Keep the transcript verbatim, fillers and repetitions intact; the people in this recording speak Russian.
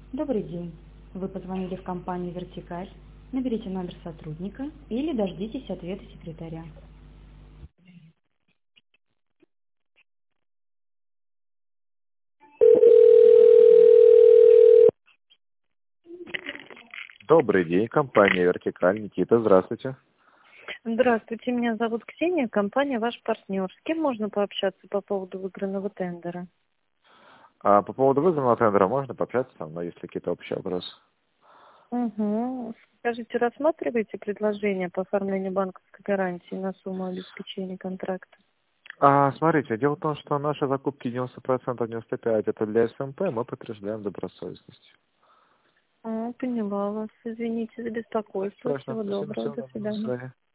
Добрый день. Вы позвонили в компанию «Вертикаль». Наберите номер сотрудника или дождитесь ответа секретаря. Добрый день, компания «Вертикаль». Никита, здравствуйте. Здравствуйте, меня зовут Ксения, компания «Ваш партнер». С кем можно пообщаться по поводу выигранного тендера? А по поводу вызванного тендера можно пообщаться со мной, если какие-то общие вопросы? Угу. Скажите, рассматриваете предложение по оформлению банковской гарантии на сумму обеспечения контракта? А, смотрите, дело в том, что наши закупки девяносто процентов, девяносто пять процентов это для СМП, мы подтверждаем добросовестность. А, поняла вас. Извините за беспокойство. Точно, Всего спасибо, доброго. всего До доброго, до свидания. свидания.